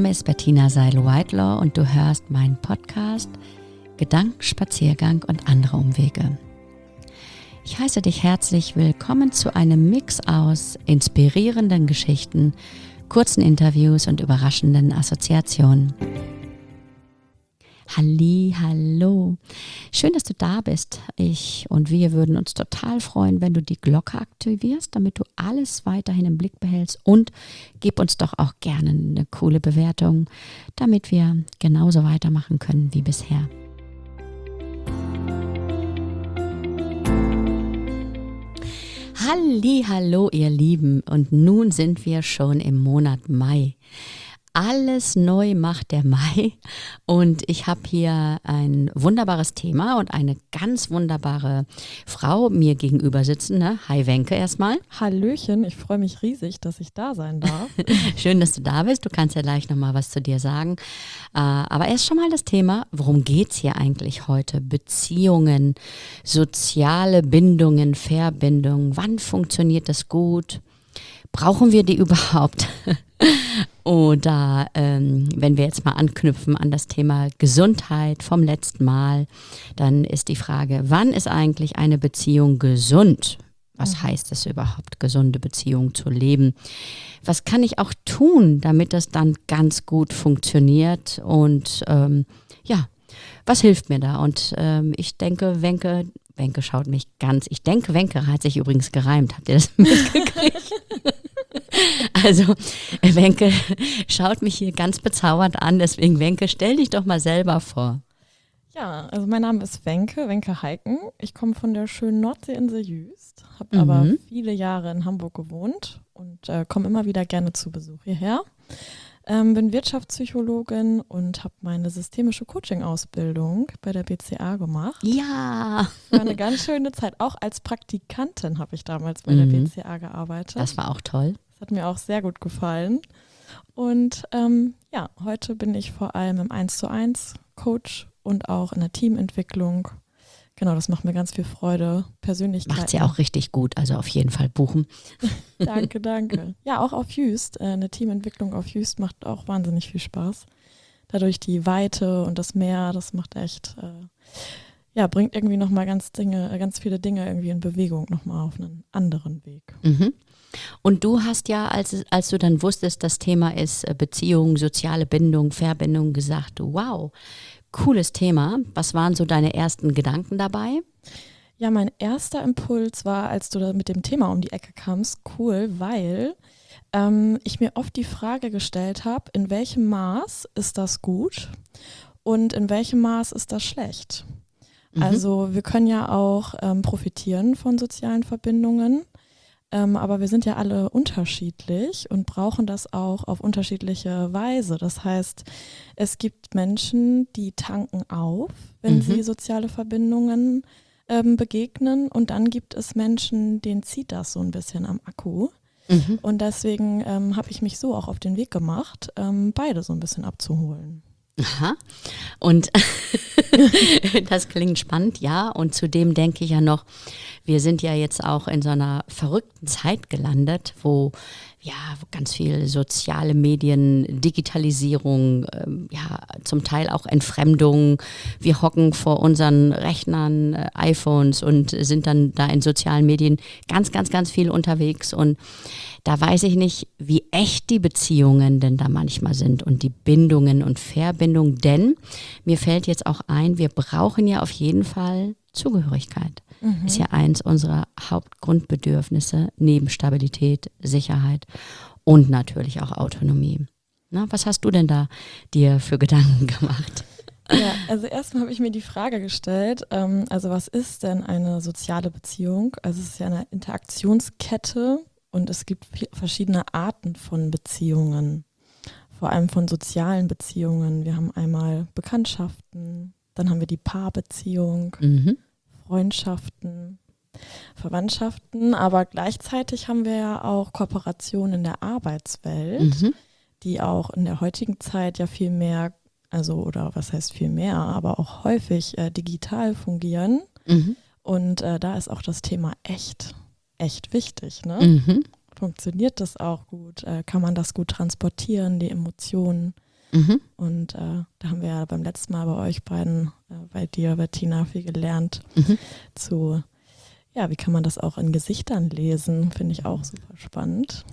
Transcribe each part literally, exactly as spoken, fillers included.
Name ist Bettina Seil-Whitelaw und du hörst meinen Podcast Gedankenspaziergang und andere Umwege. Ich heiße dich herzlich willkommen zu einem Mix aus inspirierenden Geschichten, kurzen Interviews und überraschenden Assoziationen. Halli, hallo. Schön, dass du da bist. Ich und wir würden uns total freuen, wenn du die Glocke aktivierst, damit du alles weiterhin im Blick behältst, und gib uns doch auch gerne eine coole Bewertung, damit wir genauso weitermachen können wie bisher. Halli, hallo ihr Lieben, und nun sind wir schon im Monat Mai. Alles neu macht der Mai, und ich habe hier ein wunderbares Thema und eine ganz wunderbare Frau mir gegenüber sitzen. Ne? Hi Wenke erstmal. Hallöchen, ich freue mich riesig, dass ich da sein darf. Schön, dass du da bist. Du kannst ja gleich nochmal was zu dir sagen. Äh, aber erst schon mal das Thema, worum geht es hier eigentlich heute? Beziehungen, soziale Bindungen, Verbindungen. Wann funktioniert das gut? Brauchen wir die überhaupt? Oder ähm, wenn wir jetzt mal anknüpfen an das Thema Gesundheit vom letzten Mal, dann ist die Frage, wann ist eigentlich eine Beziehung gesund? Was mhm. heißt es überhaupt, gesunde Beziehungen zu leben? Was kann ich auch tun, damit das dann ganz gut funktioniert? Und ähm, ja, was hilft mir da? Und ähm, ich denke, Wenke, Wenke schaut mich ganz, ich denke, Wenke hat sich übrigens gereimt. Habt ihr das mitgekriegt? Also, Wenke schaut mich hier ganz bezaubert an, deswegen, Wenke, stell dich doch mal selber vor. Ja, also mein Name ist Wenke, Wenke Heiken. Ich komme von der schönen Nordseeinsel Jüst, habe Mhm. aber viele Jahre in Hamburg gewohnt und äh, komme immer wieder gerne zu Besuch hierher. Ähm, bin Wirtschaftspsychologin und habe meine systemische Coaching-Ausbildung bei der B C A gemacht. Ja, War eine ganz schöne Zeit. Auch als Praktikantin habe ich damals bei Mhm. der B C A gearbeitet. das war auch toll. Das hat mir auch sehr gut gefallen. Und ähm, ja, heute bin ich vor allem im eins zu eins Coach und auch in der Teamentwicklung. Genau, das macht mir ganz viel Freude. Persönlichkeit. Macht sie auch richtig gut, also auf jeden Fall buchen. Danke, danke. Ja, auch auf Jüst. Äh, eine Teamentwicklung auf Jüst macht auch wahnsinnig viel Spaß. Dadurch die Weite und das Meer, das macht echt, äh, ja, bringt irgendwie nochmal ganz Dinge, ganz viele Dinge irgendwie in Bewegung, nochmal auf einen anderen Weg. Mhm. Und du hast ja, als, es- als du dann wusstest, das Thema ist äh, Beziehung, soziale Bindung, Verbindung, gesagt, wow, cooles Thema. Was waren so deine ersten Gedanken dabei? Ja, mein erster Impuls war, als du da mit dem Thema um die Ecke kamst, cool, weil ähm, ich mir oft die Frage gestellt habe, in welchem Maß ist das gut und in welchem Maß ist das schlecht? Mhm. Also wir können ja auch ähm, profitieren von sozialen Verbindungen, ähm, aber wir sind ja alle unterschiedlich und brauchen das auch auf unterschiedliche Weise. Das heißt, es gibt Menschen, die tanken auf, wenn Mhm. sie soziale Verbindungen ähm, begegnen, und dann gibt es Menschen, denen zieht das so ein bisschen am Akku. Mhm. Und deswegen ähm, habe ich mich so auch auf den Weg gemacht, ähm, beide so ein bisschen abzuholen. Aha. Und das klingt spannend, ja. Und zudem denke ich ja noch, wir sind ja jetzt auch in so einer verrückten Zeit gelandet, wo ja wo ganz viel soziale Medien, Digitalisierung, ähm, ja zum Teil auch Entfremdung. Wir hocken vor unseren Rechnern, äh, iPhones, und sind dann da in sozialen Medien ganz, ganz, ganz viel unterwegs. Und da weiß ich nicht, wie echt die Beziehungen denn da manchmal sind und die Bindungen und Verbindungen. Denn mir fällt jetzt auch ein, wir brauchen ja auf jeden Fall Zugehörigkeit. Mhm. Ist ja eins unserer Hauptgrundbedürfnisse, neben Stabilität, Sicherheit und natürlich auch Autonomie. Na, was hast du denn da dir für Gedanken gemacht? Ja, also erstmal habe ich mir die Frage gestellt, ähm, also was ist denn eine soziale Beziehung? Also es ist ja eine Interaktionskette und es gibt vi- verschiedene Arten von Beziehungen, vor allem von sozialen Beziehungen. Wir haben einmal Bekanntschaften, dann haben wir die Paarbeziehung, Mhm. Freundschaften, Verwandtschaften, aber gleichzeitig haben wir ja auch Kooperationen in der Arbeitswelt, Mhm. die auch in der heutigen Zeit ja viel mehr, also oder was heißt viel mehr, aber auch häufig äh, digital fungieren. Mhm. Und äh, da ist auch das Thema echt, echt wichtig. Ne? Mhm. Funktioniert das auch gut? Äh, kann man das gut transportieren, die Emotionen? Mhm. Und äh, da haben wir ja beim letzten Mal bei euch beiden, äh, bei dir, Bettina, viel gelernt mhm. zu, ja, wie kann man das auch in Gesichtern lesen, finde ich auch super spannend.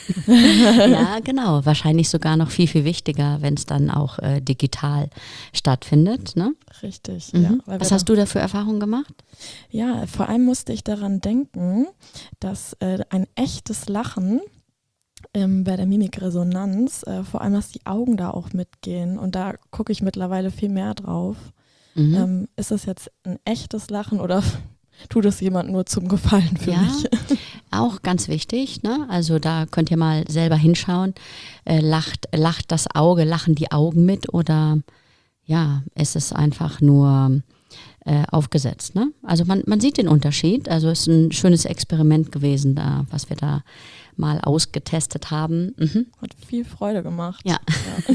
Ja, genau. Wahrscheinlich sogar noch viel, viel wichtiger, wenn es dann auch äh, digital stattfindet. Ne? Richtig, mhm. ja. Was hast du da für Erfahrungen gemacht? Ja, vor allem musste ich daran denken, dass äh, ein echtes Lachen ähm, bei der Mimikresonanz, äh, vor allem, dass die Augen da auch mitgehen. Und da gucke ich mittlerweile viel mehr drauf. Mhm. Ähm, ist das jetzt ein echtes Lachen oder tut es jemand nur zum Gefallen für ja, mich? Auch ganz wichtig. Ne? Also da könnt ihr mal selber hinschauen. Äh, lacht, lacht das Auge, lachen die Augen mit oder ja, ist es einfach nur äh, aufgesetzt. Ne? Also man, man sieht den Unterschied. Also es ist ein schönes Experiment gewesen, da, was wir da mal ausgetestet haben. Mhm. Hat viel Freude gemacht. Ja. ja.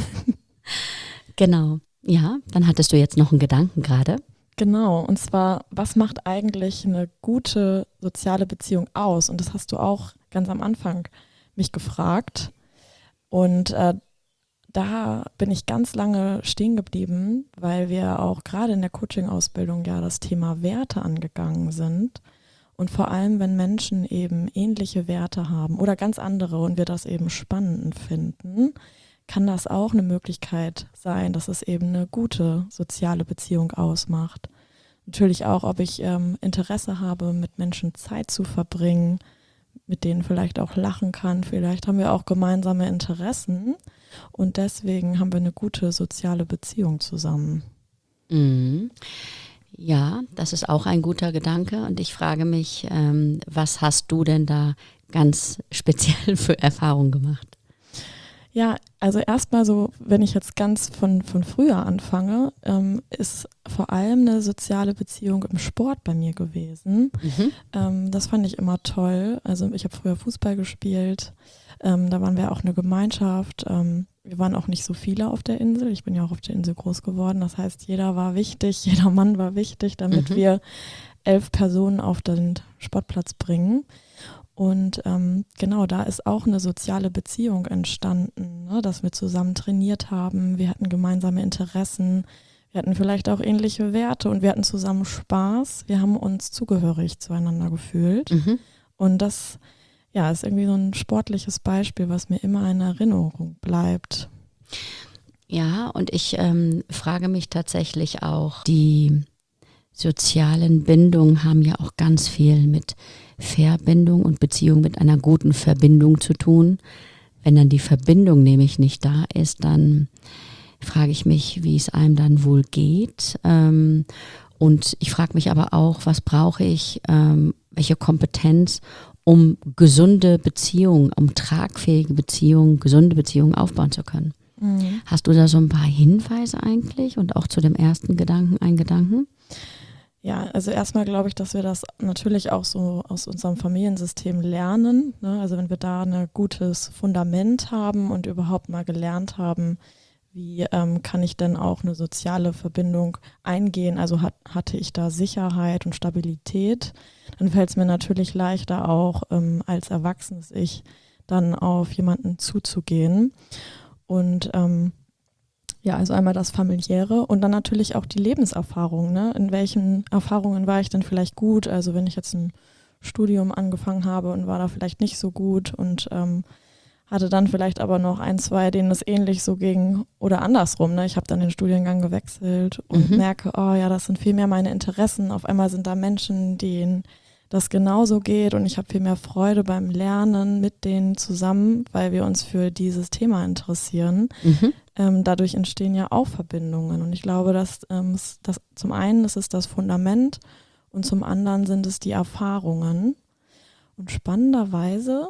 Genau. Ja, dann hattest du jetzt noch einen Gedanken gerade. Genau, und zwar, was macht eigentlich eine gute soziale Beziehung aus? Und das hast du auch ganz am Anfang mich gefragt. Und äh, da bin ich ganz lange stehen geblieben, weil wir auch gerade in der Coaching-Ausbildung ja das Thema Werte angegangen sind. Und vor allem, wenn Menschen eben ähnliche Werte haben oder ganz andere und wir das eben spannend finden, kann das auch eine Möglichkeit sein, dass es eben eine gute soziale Beziehung ausmacht. Natürlich auch, ob ich ähm, Interesse habe, mit Menschen Zeit zu verbringen, mit denen vielleicht auch lachen kann. Vielleicht haben wir auch gemeinsame Interessen und deswegen haben wir eine gute soziale Beziehung zusammen. Mhm. Ja, das ist auch ein guter Gedanke und ich frage mich, ähm, was hast du denn da ganz speziell für Erfahrungen gemacht? Ja, also erstmal so, wenn ich jetzt ganz von, von früher anfange, ähm, ist vor allem eine soziale Beziehung im Sport bei mir gewesen. Mhm. Ähm, das fand ich immer toll. Also ich habe früher Fußball gespielt, ähm, da waren wir auch eine Gemeinschaft. Ähm, wir waren auch nicht so viele auf der Insel. Ich bin ja auch auf der Insel groß geworden. Das heißt, jeder war wichtig, jeder Mann war wichtig, damit mhm. wir elf Personen auf den Sportplatz bringen. Und ähm, genau, da ist auch eine soziale Beziehung entstanden, ne, dass wir zusammen trainiert haben, wir hatten gemeinsame Interessen, wir hatten vielleicht auch ähnliche Werte und wir hatten zusammen Spaß, wir haben uns zugehörig zueinander gefühlt. Mhm. Und das ja, ist irgendwie so ein sportliches Beispiel, was mir immer in Erinnerung bleibt. Ja, und ich ähm, frage mich tatsächlich auch, die sozialen Bindungen haben ja auch ganz viel mit Verbindung und Beziehung mit einer guten Verbindung zu tun. Wenn dann die Verbindung nämlich nicht da ist, dann frage ich mich, wie es einem dann wohl geht. Ähm, und ich frage mich aber auch, was brauche ich, ähm, welche Kompetenz, um gesunde Beziehungen, um tragfähige Beziehungen, gesunde Beziehungen aufbauen zu können. Mhm. Hast du da so ein paar Hinweise eigentlich und auch zu dem ersten Gedanken einen Gedanken? Ja, also erstmal glaube ich, dass wir das natürlich auch so aus unserem Familiensystem lernen. Ne? Also wenn wir da ein gutes Fundament haben und überhaupt mal gelernt haben, wie ähm, kann ich denn auch eine soziale Verbindung eingehen? Also hat, hatte ich da Sicherheit und Stabilität? Dann fällt es mir natürlich leichter auch ähm, als erwachsenes Ich dann auf jemanden zuzugehen. Und ähm, ja, also einmal das Familiäre und dann natürlich auch die Lebenserfahrung. Ne? In welchen Erfahrungen war ich denn vielleicht gut? Also wenn ich jetzt ein Studium angefangen habe und war da vielleicht nicht so gut und ähm, hatte dann vielleicht aber noch ein, zwei, denen es ähnlich so ging oder andersrum. Ne? Ich habe dann den Studiengang gewechselt und mhm. merke, oh ja, das sind viel mehr meine Interessen. Auf einmal sind da Menschen, denen das genauso geht und ich habe viel mehr Freude beim Lernen mit denen zusammen, weil wir uns für dieses Thema interessieren. Mhm. Ähm, dadurch entstehen ja auch Verbindungen und ich glaube, dass ähm, das, zum einen ist es das Fundament und zum anderen sind es die Erfahrungen. Und spannenderweise,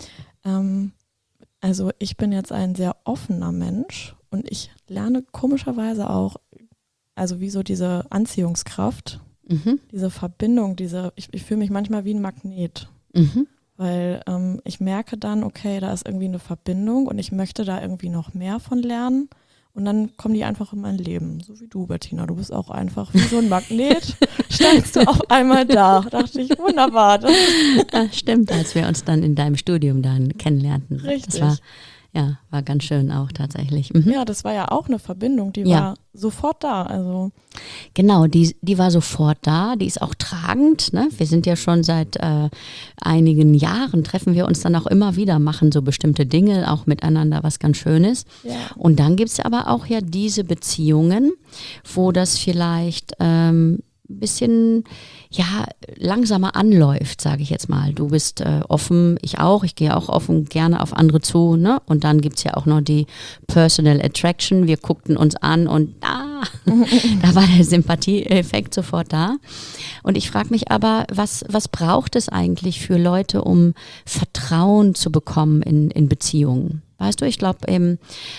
ähm, also ich bin jetzt ein sehr offener Mensch und ich lerne komischerweise auch, also wie so diese Anziehungskraft, mhm. diese Verbindung, diese, ich, ich fühle mich manchmal wie ein Magnet. Mhm. Weil ähm, ich merke dann, okay, da ist irgendwie eine Verbindung und ich möchte da irgendwie noch mehr von lernen und dann kommen die einfach in mein Leben. So wie du, Bettina, du bist auch einfach wie so ein Magnet, standst du auf einmal da. Dachte ich, wunderbar. Das stimmt, als wir uns dann in deinem Studium dann kennenlernten. Richtig. Das war, Ja, war ganz schön auch tatsächlich. Mhm. Ja, das war ja auch eine Verbindung, die Ja. war sofort da. Also Genau, die, die war sofort da, die ist auch tragend. Ne? Wir sind ja schon seit äh, einigen Jahren, treffen wir uns dann auch immer wieder, machen so bestimmte Dinge, auch miteinander, was ganz Schönes. ja. Und dann gibt es aber auch ja diese Beziehungen, wo das vielleicht ähm, ein bisschen ja, langsamer anläuft, sage ich jetzt mal. Du bist äh, offen, ich auch, ich gehe auch offen gerne auf andere zu. Ne? Und dann gibt es ja auch noch die Personal Attraction. Wir guckten uns an und ah, da war der Sympathieeffekt sofort da. Und ich frage mich aber, was, was braucht es eigentlich für Leute, um Vertrauen zu bekommen in, in Beziehungen? Weißt du, ich glaube eben,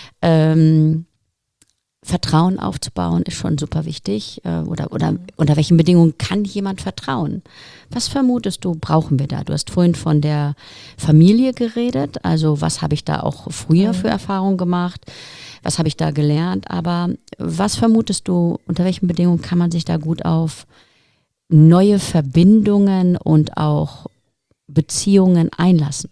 ähm, Vertrauen aufzubauen ist schon super wichtig. Äh, oder, oder unter welchen Bedingungen kann jemand vertrauen? Was vermutest du, brauchen wir da? Du hast vorhin von der Familie geredet. Also was habe ich da auch früher für Erfahrungen gemacht? Was habe ich da gelernt? Aber was vermutest du, unter welchen Bedingungen kann man sich da gut auf neue Verbindungen und auch Beziehungen einlassen?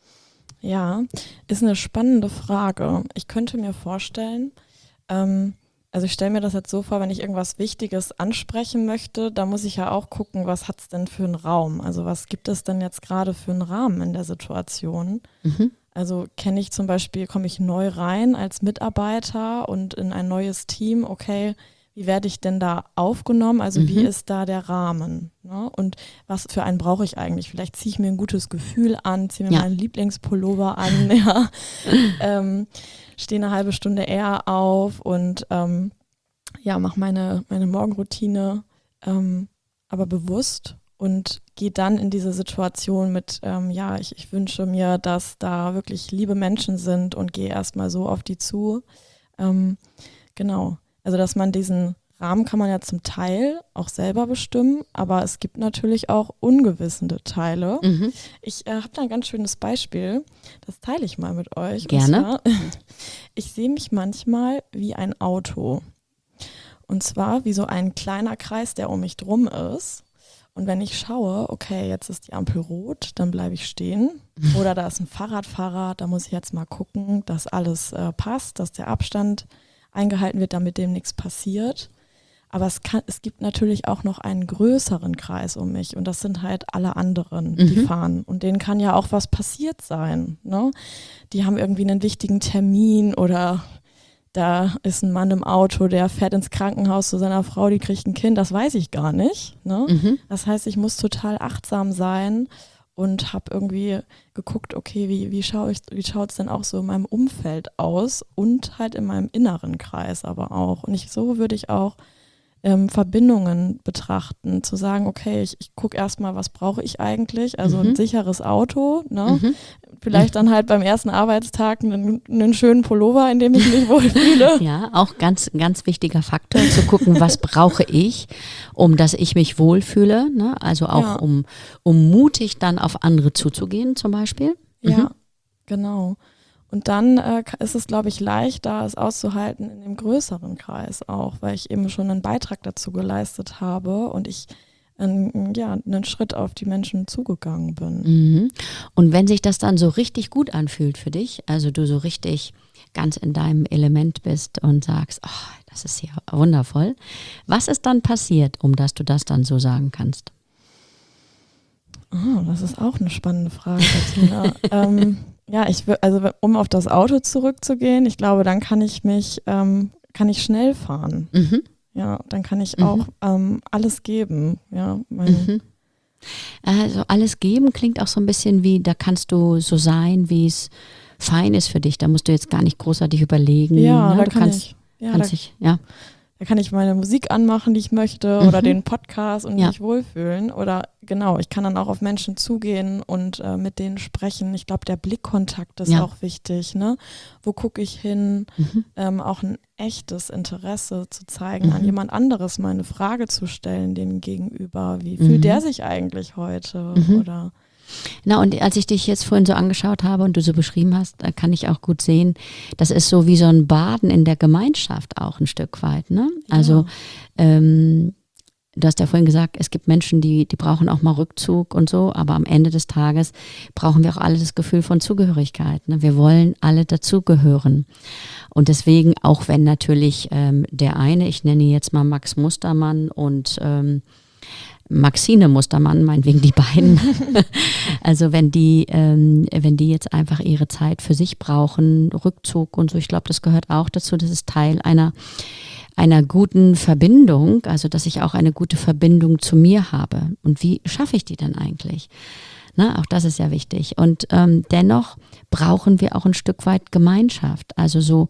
Ja, ist eine spannende Frage. Ich könnte mir vorstellen, ähm, also ich stelle mir das jetzt so vor, wenn ich irgendwas Wichtiges ansprechen möchte, da muss ich ja auch gucken, was hat es denn für einen Raum? Also was gibt es denn jetzt gerade für einen Rahmen in der Situation? Mhm. Also kenne ich zum Beispiel, komme ich neu rein als Mitarbeiter und in ein neues Team, okay, wie werde ich denn da aufgenommen? Also Mhm. wie ist da der Rahmen? Ne? Und was für einen brauche ich eigentlich? Vielleicht ziehe ich mir ein gutes Gefühl an, ziehe mir Ja. meinen Lieblingspullover an, ja. ähm, stehe eine halbe Stunde eher auf und ähm, ja, mache meine, meine Morgenroutine, ähm, aber bewusst und gehe dann in diese Situation mit, ähm, ja, ich, ich wünsche mir, dass da wirklich liebe Menschen sind und gehe erstmal so auf die zu. Ähm, genau. Also, dass man diesen Rahmen kann man ja zum Teil auch selber bestimmen, aber es gibt natürlich auch ungewissende Teile. Mhm. Ich äh, habe da ein ganz schönes Beispiel, das teile ich mal mit euch. Gerne. Und zwar, ich sehe mich manchmal wie ein Auto. Und zwar wie so ein kleiner Kreis, der um mich drum ist. Und wenn ich schaue, okay, jetzt ist die Ampel rot, dann bleibe ich stehen. Oder da ist ein Fahrradfahrer, da muss ich jetzt mal gucken, dass alles äh, passt, dass der Abstand eingehalten wird, damit dem nichts passiert. Aber es, kann, es gibt natürlich auch noch einen größeren Kreis um mich und das sind halt alle anderen, die Mhm. fahren. Und denen kann ja auch was passiert sein. Ne? Die haben irgendwie einen wichtigen Termin oder da ist ein Mann im Auto, der fährt ins Krankenhaus zu seiner Frau, die kriegt ein Kind, das weiß ich gar nicht. Ne? Mhm. Das heißt, ich muss total achtsam sein und habe irgendwie geguckt, okay, wie, wie schaue ich, wie schaut es denn auch so in meinem Umfeld aus und halt in meinem inneren Kreis aber auch. Und ich, so würde ich auch ähm, Verbindungen betrachten, zu sagen, okay, ich, ich gucke erstmal, was brauche ich eigentlich? Also Mhm. ein sicheres Auto, ne? Mhm. Vielleicht dann halt beim ersten Arbeitstag einen, einen schönen Pullover, in dem ich mich wohlfühle. Ja, auch ganz, ganz wichtiger Faktor, zu gucken, was brauche ich, um dass ich mich wohlfühle. Ne? Also auch Ja. um, um mutig dann auf andere zuzugehen zum Beispiel. Ja, Mhm. genau. Und dann äh, ka- ist es, glaube ich, leichter, es auszuhalten in dem größeren Kreis auch, weil ich eben schon einen Beitrag dazu geleistet habe und ich ähm, ja, einen Schritt auf die Menschen zugegangen bin. Mhm. Und wenn sich das dann so richtig gut anfühlt für dich, also du so richtig ganz in deinem Element bist und sagst, oh, das ist ja wundervoll, was ist dann passiert, um dass du das dann so sagen kannst? Oh, das ist auch eine spannende Frage, Bettina. ähm, ja, ich will, also um auf das Auto zurückzugehen, ich glaube, dann kann ich mich, ähm, kann ich schnell fahren. Mhm. Ja, dann kann ich Mhm. auch ähm, alles geben. Ja, mein, Mhm. Also alles geben klingt auch so ein bisschen wie, da kannst du so sein, wie es fein ist für dich. Da musst du jetzt gar nicht großartig überlegen. ja, ne? da Du kann kannst, ich. Ja, kannst da, dich, ja. da kann ich meine Musik anmachen, die ich möchte, Mhm. oder den Podcast und Ja. mich wohlfühlen. Oder genau, ich kann dann auch auf Menschen zugehen und äh, mit denen sprechen. Ich glaube, der Blickkontakt ist Ja. auch wichtig. Ne? Wo gucke ich hin? Mhm. Ähm, auch ein echtes Interesse zu zeigen, an Mhm. jemand anderes mal eine Frage zu stellen, dem gegenüber. Wie Mhm. fühlt der sich eigentlich heute? Mhm. Oder Na, und als ich dich jetzt vorhin so angeschaut habe und du so beschrieben hast, da kann ich auch gut sehen, das ist so wie so ein Baden in der Gemeinschaft auch ein Stück weit. Ne? Also ähm, du hast ja vorhin gesagt, es gibt Menschen, die, die brauchen auch mal Rückzug und so, aber am Ende des Tages brauchen wir auch alle das Gefühl von Zugehörigkeit. Ne? Wir wollen alle dazugehören. Und deswegen, auch wenn natürlich ähm, der eine, ich nenne jetzt mal Max Mustermann und ähm, Maxine Mustermann, meinetwegen die beiden. Also wenn die, ähm, wenn die jetzt einfach ihre Zeit für sich brauchen, Rückzug und so, ich glaube, das gehört auch dazu, das ist Teil einer, einer guten Verbindung, also dass ich auch eine gute Verbindung zu mir habe. Und wie schaffe ich die denn eigentlich? Na, auch das ist ja wichtig. Und ähm, dennoch brauchen wir auch ein Stück weit Gemeinschaft, also so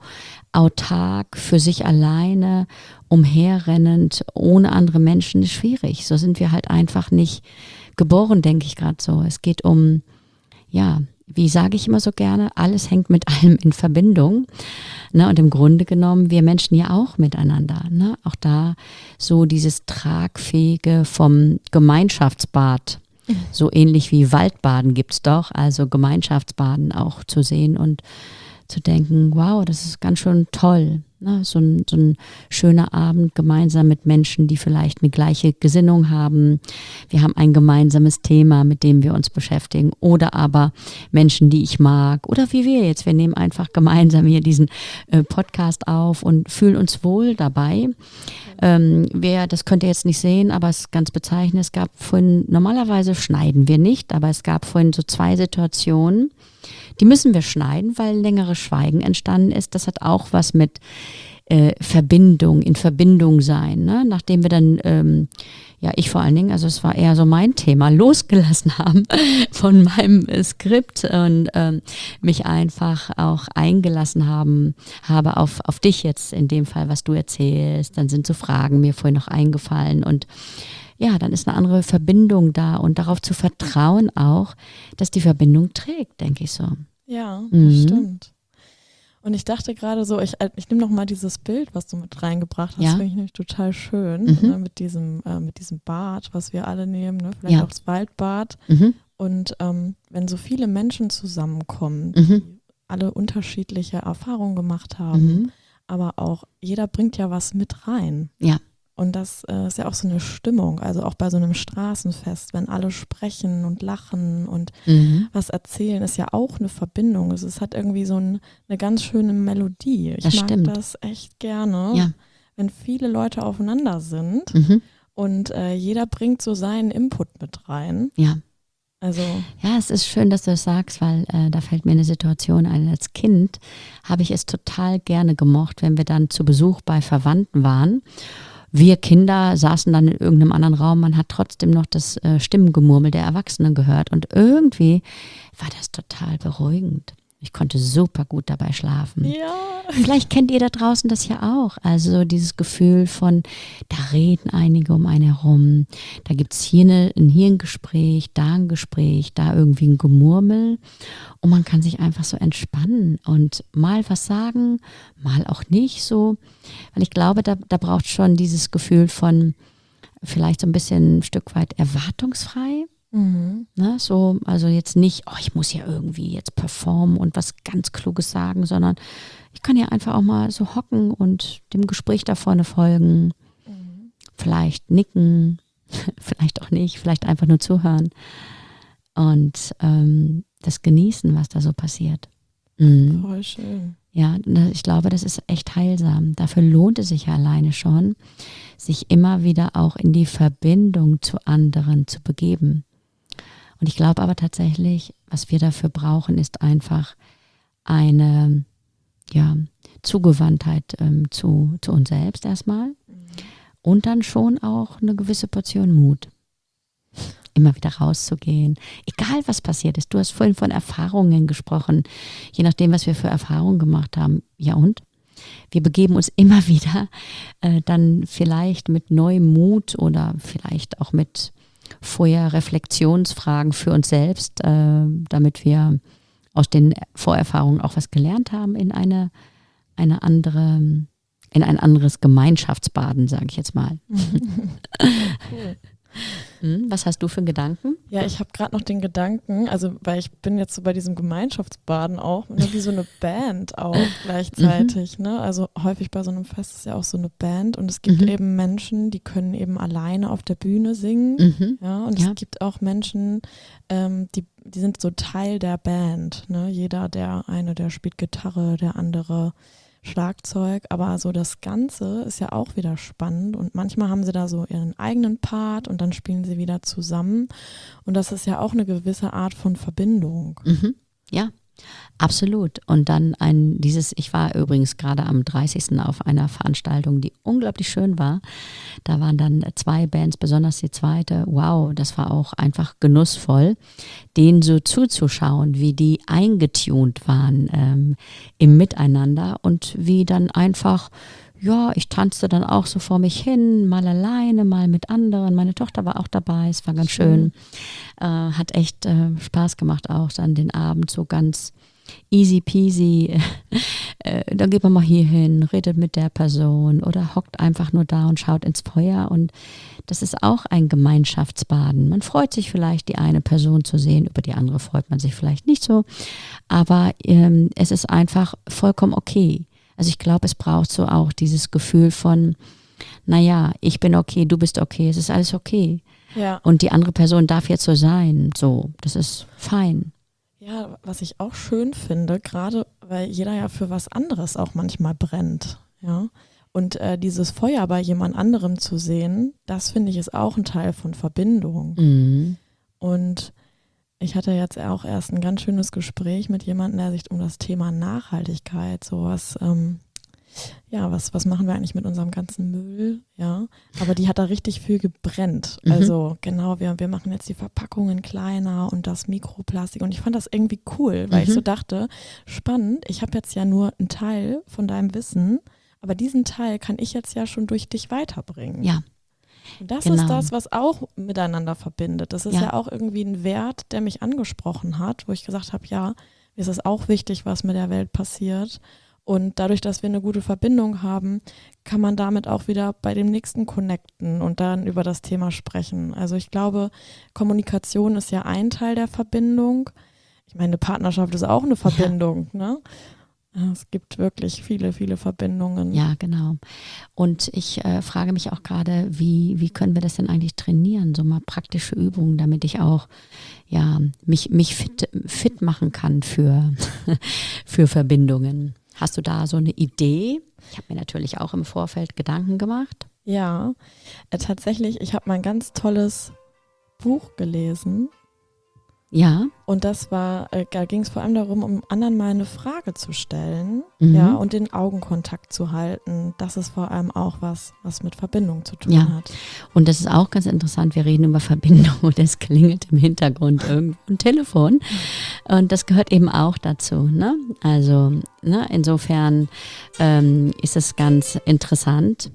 autark, für sich alleine, umherrennend, ohne andere Menschen ist schwierig. So sind wir halt einfach nicht geboren, denke ich gerade so. Es geht um, ja, wie sage ich immer so gerne, alles hängt mit allem in Verbindung. Ne? Und im Grunde genommen, wir Menschen ja auch miteinander. Ne? Auch da so dieses Tragfähige vom Gemeinschaftsbad. So ähnlich wie Waldbaden gibt es doch, also Gemeinschaftsbaden auch zu sehen und zu denken, wow, das ist ganz schön toll. Ne? So ein, so ein schöner Abend gemeinsam mit Menschen, die vielleicht eine gleiche Gesinnung haben. Wir haben ein gemeinsames Thema, mit dem wir uns beschäftigen. Oder aber Menschen, die ich mag. Oder wie wir jetzt. Wir nehmen einfach gemeinsam hier diesen äh, Podcast auf und fühlen uns wohl dabei. Ähm, wer, das könnt ihr jetzt nicht sehen, aber es ist ganz bezeichnend. Es gab vorhin, normalerweise schneiden wir nicht, aber es gab vorhin so zwei Situationen, die müssen wir schneiden, weil längeres Schweigen entstanden ist. Das hat auch was mit äh, Verbindung, in Verbindung sein. Ne? Nachdem wir dann, ähm, ja ich vor allen Dingen, also es war eher so mein Thema, losgelassen haben von meinem äh, Skript und ähm, mich einfach auch eingelassen haben, habe auf, auf dich jetzt in dem Fall, was du erzählst. Dann sind so Fragen mir vorhin noch eingefallen und ja, dann ist eine andere Verbindung da und darauf zu vertrauen auch, dass die Verbindung trägt, denke ich so. Ja, das Mhm. stimmt. Und ich dachte gerade so, ich, ich nehme noch mal dieses Bild, was du mit reingebracht hast, Ja. finde ich nämlich total schön, Mhm. ne, mit diesem äh, mit diesem Bad, was wir alle nehmen, ne, vielleicht Ja. auch das Waldbad. Mhm. Und ähm, wenn so viele Menschen zusammenkommen, Mhm. die alle unterschiedliche Erfahrungen gemacht haben, Mhm. aber auch jeder bringt ja was mit rein. Ja. Und das äh, ist ja auch so eine Stimmung, also auch bei so einem Straßenfest, wenn alle sprechen und lachen und Mhm. was erzählen, ist ja auch eine Verbindung. Es ist, hat irgendwie so ein, eine ganz schöne Melodie. Ich Das mag stimmt. das echt gerne, Ja. wenn viele Leute aufeinander sind Mhm. und äh, jeder bringt so seinen Input mit rein. Ja. Also Ja, es ist schön, dass du das sagst, weil äh, da fällt mir eine Situation ein. Als Kind habe ich es total gerne gemocht, wenn wir dann zu Besuch bei Verwandten waren. Wir Kinder saßen dann in irgendeinem anderen Raum, man hat trotzdem noch das äh, Stimmengemurmel der Erwachsenen gehört und irgendwie war das total beruhigend. Ich konnte super gut dabei schlafen. ja, Vielleicht kennt ihr da draußen das ja auch. Also so dieses Gefühl von, da reden einige um einen herum. Da gibt es hier eine, ein, hier ein Gespräch, da ein Gespräch, da irgendwie ein Gemurmel. Und man kann sich einfach so entspannen und mal was sagen, mal auch nicht so. Weil ich glaube, da, da braucht schon dieses Gefühl von vielleicht so ein bisschen ein Stück weit erwartungsfrei. mhm. Ne, so, also jetzt nicht, oh, ich muss ja irgendwie jetzt performen und was ganz Kluges sagen, sondern ich kann ja einfach auch mal so hocken und dem Gespräch da vorne folgen, Mhm. vielleicht nicken, vielleicht auch nicht, vielleicht einfach nur zuhören und ähm, das genießen, was da so passiert. Mhm. Voll schön. Ja, ich glaube, das ist echt heilsam. Dafür lohnt es sich ja alleine schon, sich immer wieder auch in die Verbindung zu anderen zu begeben. Und ich glaube aber tatsächlich, was wir dafür brauchen, ist einfach eine ja, Zugewandtheit ähm, zu, zu uns selbst erstmal Mhm. und dann schon auch eine gewisse Portion Mut. Immer wieder rauszugehen. Egal, was passiert ist. Du hast vorhin von Erfahrungen gesprochen. Je nachdem, was wir für Erfahrungen gemacht haben. Ja und? Wir begeben uns immer wieder äh, dann vielleicht mit neuem Mut oder vielleicht auch mit vorher Reflexionsfragen für uns selbst, äh, damit wir aus den Vorerfahrungen auch was gelernt haben in eine, eine andere, in ein anderes Gemeinschaftsbaden, sage ich jetzt mal. Cool. Hm, was hast du für Gedanken? Ja, ich habe gerade noch den Gedanken, also weil ich bin jetzt so bei diesem Gemeinschaftsbaden auch, ne, wie so eine Band auch gleichzeitig. Mhm. Ne? Also häufig bei so einem Fest ist ja auch so eine Band und es gibt mhm. eben Menschen, die können eben alleine auf der Bühne singen. Mhm. Ja, und ja. es gibt auch Menschen, ähm, die, die sind so Teil der Band. Ne? Jeder, der eine, der spielt Gitarre, der andere Schlagzeug, aber so das Ganze ist ja auch wieder spannend und manchmal haben sie da so ihren eigenen Part und dann spielen sie wieder zusammen und das ist ja auch eine gewisse Art von Verbindung. Mhm. Ja, absolut. Und dann ein dieses, ich war übrigens gerade am dreißigsten auf einer Veranstaltung, die unglaublich schön war. Da waren dann zwei Bands, besonders die zweite. Wow, das war auch einfach genussvoll, denen so zuzuschauen, wie die eingetunt waren ähm, im Miteinander und wie dann einfach, ja, ich tanzte dann auch so vor mich hin, mal alleine, mal mit anderen. Meine Tochter war auch dabei, es war ganz schön. schön. Äh, hat echt äh, Spaß gemacht auch dann den Abend so ganz easy peasy, äh, dann geht man mal hier hin, redet mit der Person oder hockt einfach nur da und schaut ins Feuer und das ist auch ein Gemeinschaftsbaden. Man freut sich vielleicht, die eine Person zu sehen, über die andere freut man sich vielleicht nicht so, aber ähm, es ist einfach vollkommen okay. Also ich glaube, es braucht so auch dieses Gefühl von, naja, ich bin okay, du bist okay, es ist alles okay. Ja. Und die andere Person darf jetzt so sein, so, das ist fein. Ja, was ich auch schön finde, gerade weil jeder ja für was anderes auch manchmal brennt, ja. Und äh, dieses Feuer bei jemand anderem zu sehen, das finde ich ist auch ein Teil von Verbindung. Mhm. Und ich hatte jetzt auch erst ein ganz schönes Gespräch mit jemandem, der sich um das Thema Nachhaltigkeit, sowas, ähm, ja, was, was machen wir eigentlich mit unserem ganzen Müll, ja, aber die hat da richtig viel gebrennt, Mhm. also genau, wir, wir machen jetzt die Verpackungen kleiner und das Mikroplastik und ich fand das irgendwie cool, weil Mhm. ich so dachte, spannend, ich habe jetzt ja nur einen Teil von deinem Wissen, aber diesen Teil kann ich jetzt ja schon durch dich weiterbringen. Ja. Und das Genau. ist das, was auch miteinander verbindet. Das ist ja. Ja. ja auch irgendwie ein Wert, der mich angesprochen hat, wo ich gesagt habe, ja, mir ist es auch wichtig, was mit der Welt passiert. Und dadurch, dass wir eine gute Verbindung haben, kann man damit auch wieder bei dem nächsten connecten und dann über das Thema sprechen. Also ich glaube, Kommunikation ist ja ein Teil der Verbindung. Ich meine, eine Partnerschaft ist auch eine Verbindung, ja. ne? Es gibt wirklich viele, viele Verbindungen. Ja, genau. Und ich äh, frage mich auch gerade, wie, wie können wir das denn eigentlich trainieren? So mal praktische Übungen, damit ich auch ja, mich, mich fit, fit machen kann für, für Verbindungen. Hast du da so eine Idee? Ich habe mir natürlich auch im Vorfeld Gedanken gemacht. Ja, äh, tatsächlich, ich habe mal ein ganz tolles Buch gelesen. Ja. Und das war, äh, da ging es vor allem darum, um anderen mal eine Frage zu stellen, Mhm. ja, und den Augenkontakt zu halten. Das ist vor allem auch was, was mit Verbindung zu tun Ja. hat. Und das ist auch ganz interessant. Wir reden über Verbindung und es klingelt im Hintergrund irgendwo ein Telefon. Und das gehört eben auch dazu. Ne? Also ne, insofern ähm, ist es ganz interessant,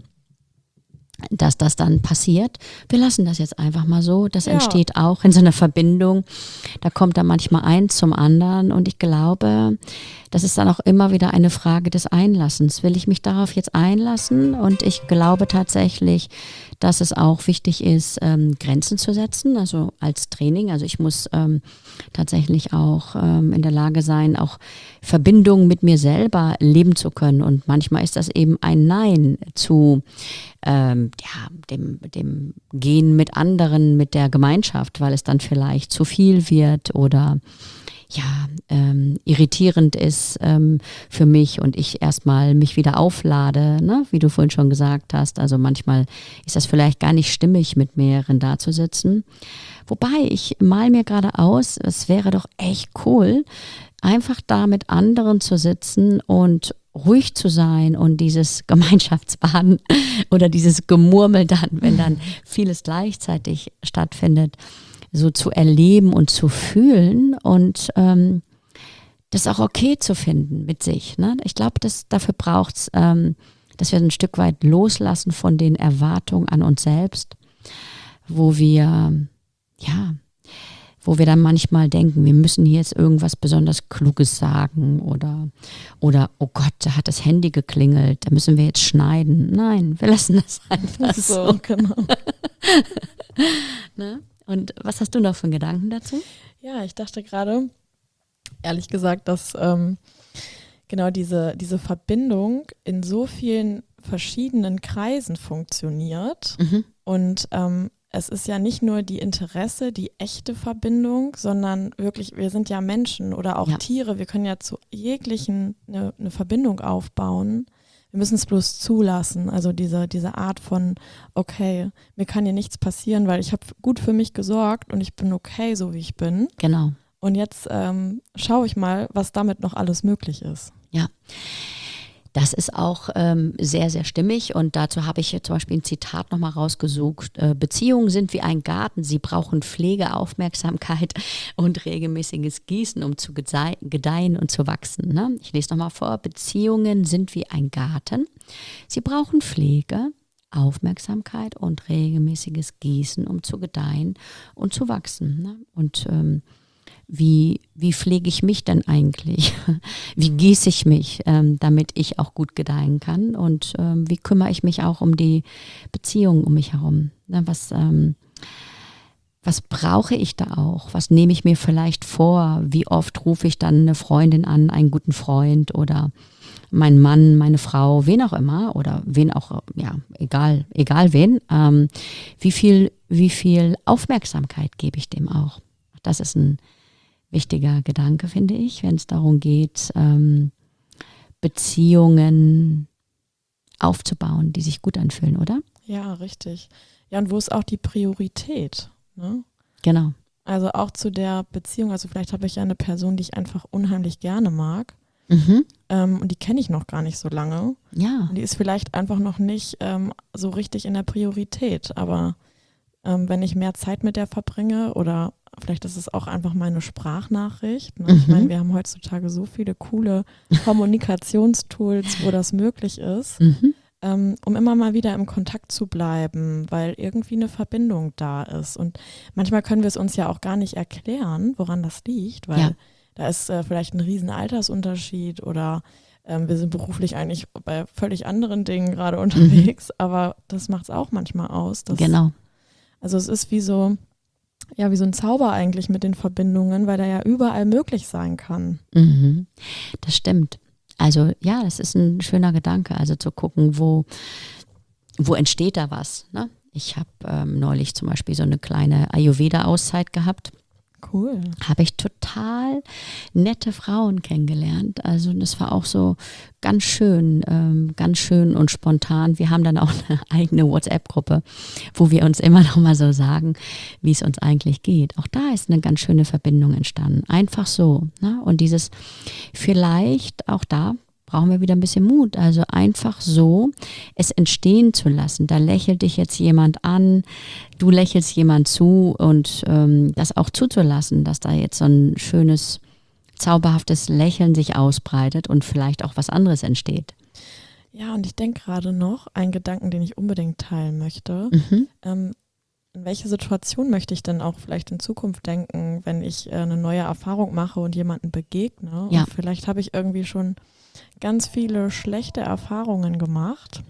dass das dann passiert. Wir lassen das jetzt einfach mal so. Das Ja. entsteht auch in so einer Verbindung. Da kommt dann manchmal eins zum anderen. Und ich glaube, das ist dann auch immer wieder eine Frage des Einlassens. Will ich mich darauf jetzt einlassen? Und ich glaube tatsächlich, dass es auch wichtig ist, ähm, Grenzen zu setzen, also als Training. Also ich muss ähm, tatsächlich auch ähm, in der Lage sein, auch Verbindungen mit mir selber leben zu können. Und manchmal ist das eben ein Nein zu ähm, ja, dem, dem Gehen mit anderen, mit der Gemeinschaft, weil es dann vielleicht zu viel wird oder ja, ähm, irritierend ist ähm, für mich und ich erstmal mich wieder auflade, ne? Wie du vorhin schon gesagt hast. Also manchmal ist das vielleicht gar nicht stimmig, mit mehreren da zu sitzen. Wobei ich mal mir gerade aus, es wäre doch echt cool, einfach da mit anderen zu sitzen und ruhig zu sein und dieses Gemeinschaftsbaden oder dieses Gemurmel dann, wenn dann vieles gleichzeitig stattfindet, so zu erleben und zu fühlen und ähm, das auch okay zu finden mit sich. Ne? Ich glaube, dass dafür braucht es, ähm, dass wir ein Stück weit loslassen von den Erwartungen an uns selbst, wo wir, ja, wo wir dann manchmal denken, wir müssen hier jetzt irgendwas besonders Kluges sagen oder, oder oh Gott, da hat das Handy geklingelt, da müssen wir jetzt schneiden. Nein, wir lassen das einfach so. So, genau. Ne? Und was hast du noch für einen Gedanken dazu? Ja, ich dachte gerade, ehrlich gesagt, dass ähm, genau diese, diese Verbindung in so vielen verschiedenen Kreisen funktioniert. Mhm. Und ähm, es ist ja nicht nur die Interesse, die echte Verbindung, sondern wirklich, wir sind ja Menschen oder auch Ja. Tiere. Wir können ja zu jeglichen eine, eine Verbindung aufbauen. Wir müssen es bloß zulassen. Also diese, diese Art von, okay, mir kann hier nichts passieren, weil ich habe gut für mich gesorgt und ich bin okay, so wie ich bin. Genau. Und jetzt ähm, schaue ich mal, was damit noch alles möglich ist. Ja, das ist auch ähm, sehr, sehr stimmig und dazu habe ich hier zum Beispiel ein Zitat nochmal rausgesucht. Äh, Beziehungen sind wie ein Garten, sie brauchen Pflege, Aufmerksamkeit und regelmäßiges Gießen, um zu gedei- gedeihen und zu wachsen. Ne? Ich lese nochmal vor, Beziehungen sind wie ein Garten, sie brauchen Pflege, Aufmerksamkeit und regelmäßiges Gießen, um zu gedeihen und zu wachsen. Ne? Und ähm, Wie, wie pflege ich mich denn eigentlich? Wie gieße ich mich, ähm, damit ich auch gut gedeihen kann? Und ähm, wie kümmere ich mich auch um die Beziehungen um mich herum? Ne, was, ähm, was brauche ich da auch? Was nehme ich mir vielleicht vor? Wie oft rufe ich dann eine Freundin an, einen guten Freund oder meinen Mann, meine Frau, wen auch immer oder wen auch, ja, egal, egal wen. Ähm, wie viel, wie viel Aufmerksamkeit gebe ich dem auch? Das ist ein wichtiger Gedanke, finde ich, wenn es darum geht, ähm, Beziehungen aufzubauen, die sich gut anfühlen, oder? Ja, richtig. Ja, und wo ist auch die Priorität? Ne? Genau. Also auch zu der Beziehung, also vielleicht habe ich ja eine Person, die ich einfach unheimlich gerne mag Mhm. ähm, und die kenne ich noch gar nicht so lange. Ja. Und die ist vielleicht einfach noch nicht ähm, so richtig in der Priorität, aber ähm, wenn ich mehr Zeit mit der verbringe oder vielleicht ist es auch einfach meine Sprachnachricht. Ne? Ich Mhm. meine, wir haben heutzutage so viele coole Kommunikationstools, wo das möglich ist, Mhm. ähm, um immer mal wieder im Kontakt zu bleiben, weil irgendwie eine Verbindung da ist. Und manchmal können wir es uns ja auch gar nicht erklären, woran das liegt, weil Ja. da ist äh, vielleicht ein riesen Altersunterschied oder ähm, wir sind beruflich eigentlich bei völlig anderen Dingen gerade unterwegs, aber das macht es auch manchmal aus. Dass, Genau. Also es ist wie so, ja, wie so ein Zauber eigentlich mit den Verbindungen, weil der ja überall möglich sein kann. Mhm. Das stimmt. Also ja, das ist ein schöner Gedanke, also zu gucken, wo, wo entsteht da was. Ne? Ich habe ähm, neulich zum Beispiel so eine kleine Ayurveda-Auszeit gehabt. Cool. Habe ich total nette Frauen kennengelernt. Also das war auch so ganz schön, ähm, ganz schön und spontan. Wir haben dann auch eine eigene WhatsApp-Gruppe, wo wir uns immer noch mal so sagen, wie es uns eigentlich geht. Auch da ist eine ganz schöne Verbindung entstanden. Einfach so. Ne? Und dieses vielleicht, auch da brauchen wir wieder ein bisschen Mut. Also einfach so es entstehen zu lassen. Da lächelt dich jetzt jemand an, du lächelst jemand zu und ähm, das auch zuzulassen, dass da jetzt so ein schönes, zauberhaftes Lächeln sich ausbreitet und vielleicht auch was anderes entsteht. Ja, und ich denke gerade noch, einen Gedanken, den ich unbedingt teilen möchte. Mhm. Ähm, in welche Situation möchte ich denn auch vielleicht in Zukunft denken, wenn ich äh, eine neue Erfahrung mache und jemanden begegne? Ja. Und vielleicht habe ich irgendwie schon ganz viele schlechte Erfahrungen gemacht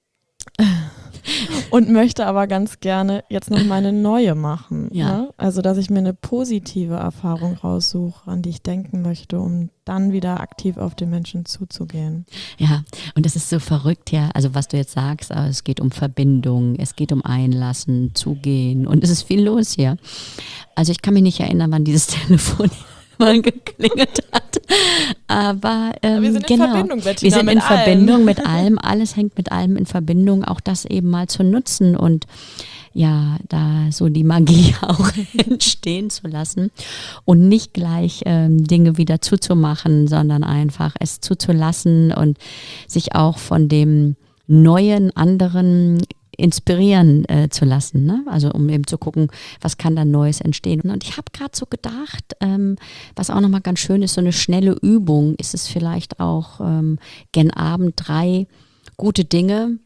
und möchte aber ganz gerne jetzt noch mal eine neue machen. Ja. Ne? Also, dass ich mir eine positive Erfahrung raussuche, an die ich denken möchte, um dann wieder aktiv auf den Menschen zuzugehen. Ja, und das ist so verrückt, ja, also was du jetzt sagst, aber es geht um Verbindung, es geht um Einlassen, Zugehen und es ist viel los hier. Also ich kann mich nicht erinnern, wann dieses Telefon mal geklingelt hat, aber ähm, Wir sind in genau. Verbindung, Bettina, Wir sind mit in allem. Verbindung mit allem, alles hängt mit allem in Verbindung, auch das eben mal zu nutzen und ja, da so die Magie auch entstehen zu lassen und nicht gleich ähm, Dinge wieder zuzumachen, sondern einfach es zuzulassen und sich auch von dem neuen, anderen inspirieren äh, zu lassen, ne? Also um eben zu gucken, was kann da Neues entstehen. Und ich habe gerade so gedacht, ähm, was auch nochmal ganz schön ist, so eine schnelle Übung, ist es vielleicht auch ähm, gen Abend drei gute Dinge,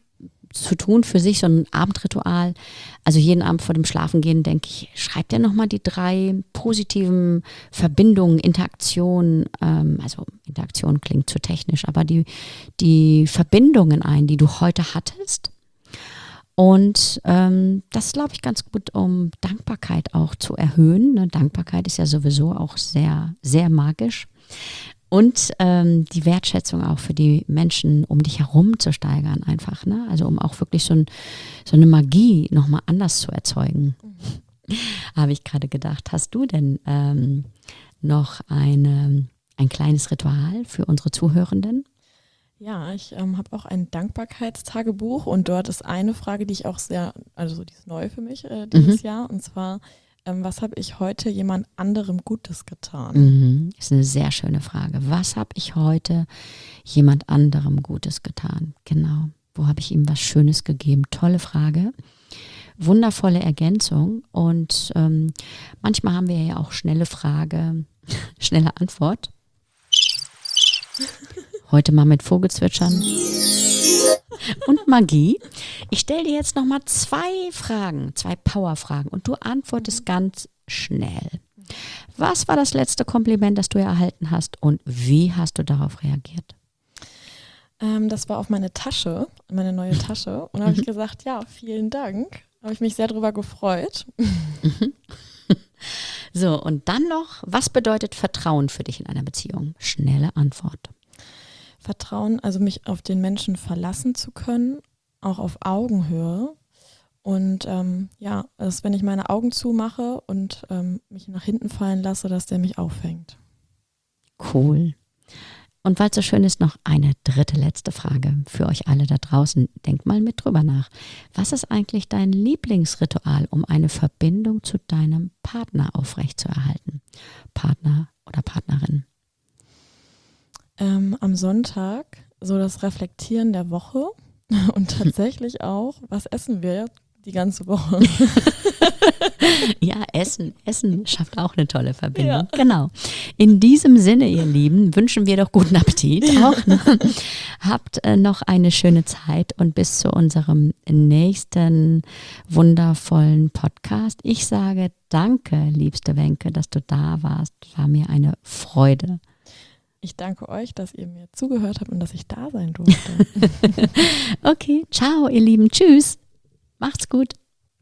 zu tun für sich, so ein Abendritual. Also jeden Abend vor dem Schlafengehen denke ich, schreib dir nochmal die drei positiven Verbindungen, Interaktionen, ähm, also Interaktion klingt zu technisch, aber die, die Verbindungen ein, die du heute hattest. Und ähm, das ist, glaube ich, ganz gut, um Dankbarkeit auch zu erhöhen. Ne? Dankbarkeit ist ja sowieso auch sehr, sehr magisch. Und ähm, die Wertschätzung auch für die Menschen um dich herum zu steigern einfach. Ne? Also um auch wirklich so, ein, so eine Magie nochmal anders zu erzeugen. Mhm. Habe ich gerade gedacht. Hast du denn ähm, noch eine, ein kleines Ritual für unsere Zuhörenden? Ja, ich ähm, habe auch ein Dankbarkeitstagebuch und dort ist eine Frage, die ich auch sehr, also die ist neu für mich äh, dieses mhm. Jahr, und zwar, ähm, was habe ich heute jemand anderem Gutes getan? Mhm. Das ist eine sehr schöne Frage. Was habe ich heute jemand anderem Gutes getan? Genau. Wo habe ich ihm was Schönes gegeben? Tolle Frage. Wundervolle Ergänzung, und ähm, manchmal haben wir ja auch schnelle Frage, schnelle Antwort. Heute mal mit Vogelzwitschern und Magie. Ich stelle dir jetzt nochmal zwei Fragen, zwei Powerfragen, und du antwortest ganz schnell. Was war das letzte Kompliment, das du erhalten hast, und wie hast du darauf reagiert? Ähm, das war auf meine Tasche, meine neue Tasche, und da habe ich gesagt, ja, vielen Dank. Habe ich mich sehr darüber gefreut. So, und dann noch, was bedeutet Vertrauen für dich in einer Beziehung? Schnelle Antwort. Vertrauen, also mich auf den Menschen verlassen zu können, auch auf Augenhöhe. Und ähm, ja, dass wenn ich meine Augen zumache und ähm, mich nach hinten fallen lasse, dass der mich auffängt. Cool. Und weil es so schön ist, noch eine dritte, letzte Frage für euch alle da draußen. Denkt mal mit drüber nach. Was ist eigentlich dein Lieblingsritual, um eine Verbindung zu deinem Partner aufrechtzuerhalten? Partner oder Partnerin? Ähm, am Sonntag so das Reflektieren der Woche und tatsächlich auch, was essen wir die ganze Woche? Ja, Essen, Essen schafft auch eine tolle Verbindung. Ja. Genau. In diesem Sinne, ihr Lieben, wünschen wir doch guten Appetit auch. Ne? Habt äh, noch eine schöne Zeit und bis zu unserem nächsten wundervollen Podcast. Ich sage danke, liebste Wenke, dass du da warst. War mir eine Freude. Ich danke euch, dass ihr mir zugehört habt und dass ich da sein durfte. Okay, ciao, ihr Lieben. Tschüss. Macht's gut.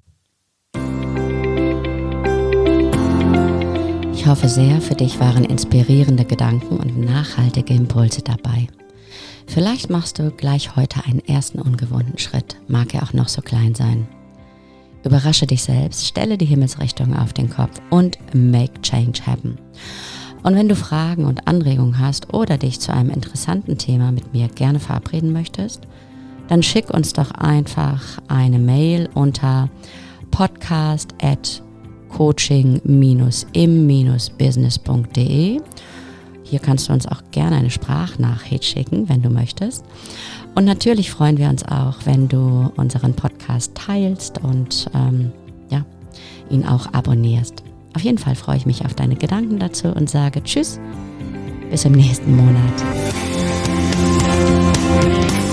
Ich hoffe sehr, für dich waren inspirierende Gedanken und nachhaltige Impulse dabei. Vielleicht machst du gleich heute einen ersten ungewohnten Schritt, mag er auch noch so klein sein. Überrasche dich selbst, stelle die Himmelsrichtung auf den Kopf und make change happen. Und wenn du Fragen und Anregungen hast oder dich zu einem interessanten Thema mit mir gerne verabreden möchtest, dann schick uns doch einfach eine Mail unter podcast at coaching im business punkt de. Hier kannst du uns auch gerne eine Sprachnachricht schicken, wenn du möchtest. Und natürlich freuen wir uns auch, wenn du unseren Podcast teilst und ähm, ja, ihn auch abonnierst. Auf jeden Fall freue ich mich auf deine Gedanken dazu und sage Tschüss, bis im nächsten Monat.